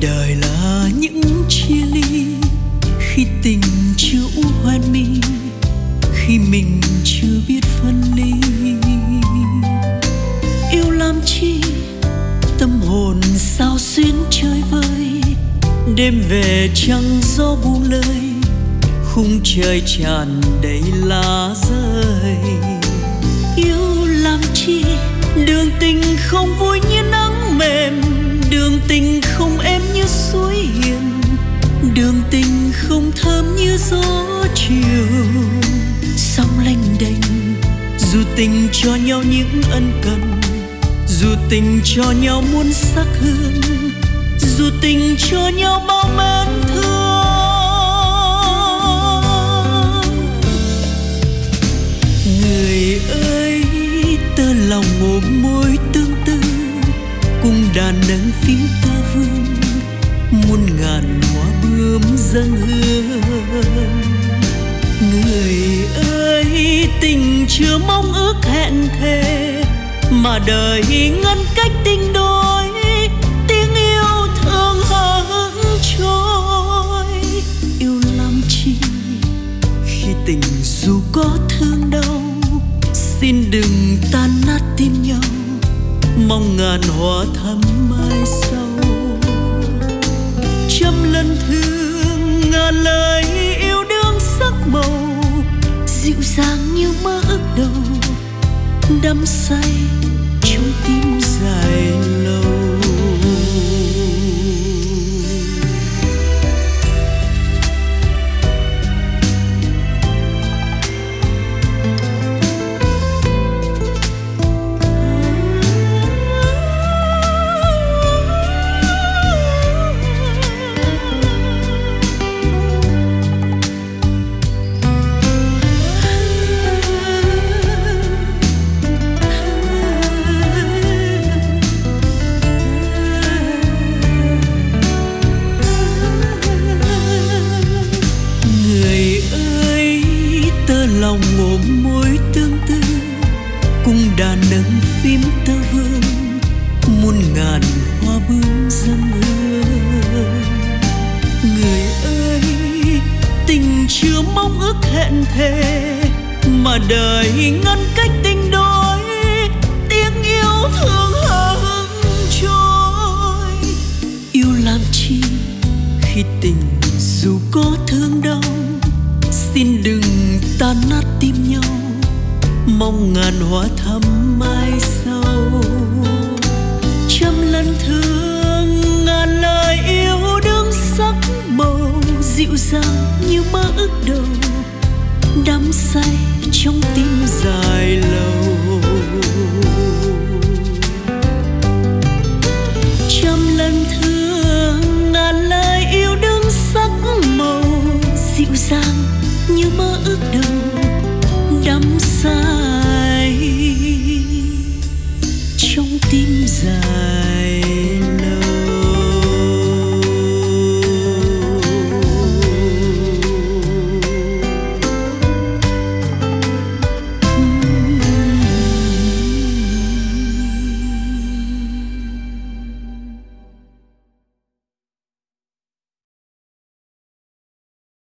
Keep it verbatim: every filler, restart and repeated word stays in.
đời là những chia ly, khi tình chưa u hoen mi, khi mình chưa biết phân ly. Yêu làm chi tâm hồn sao xuyến chơi vơi, đêm về trăng gió buông lời, khung trời tràn đầy lá rơi. Yêu làm chi đường tình không vui như nắng mềm, đường tình không êm như suối hiền, đường tình không thơm như gió chiều. Sóng lênh đênh dù tình cho nhau những ân cần, dù tình cho nhau muôn sắc hương, dù tình cho nhau bao mến thương. Người ơi tơ lòng ôm môi tương tư, cùng đàn nâng phím tơ vương, muôn ngàn hoa bướm dâng hương. Người ơi tình chưa mong ước hẹn thề, mà đời ngăn cách tình đôi, tiếng yêu thương hờ hững trôi. Yêu làm chi khi tình dù có thương đau, xin đừng tan nát tim nhau, mong ngàn hoa thắm mai sau. Trăm lần thương ngàn lời yêu đương sắc màu, dịu dàng như mơ ước đầu, đắm say trong tim dài lâu. Lòng ôm môi tương tư, cùng đàn nâng phím tơ vương, muôn ngàn hoa bướm dâng hương. Người ơi tình chưa mong ước hẹn thề, mà đời ngăn cách tình đôi, tiếng yêu thương hờ hững trôi. Yêu làm chi khi tình dù có thương đau, xin đừng tan nát tim nhau, mong ngàn hoa thắm mai sau. Trăm lần thương ngàn lời yêu đương sắc màu, dịu dàng như mơ ước đầu, đắm say trong tim già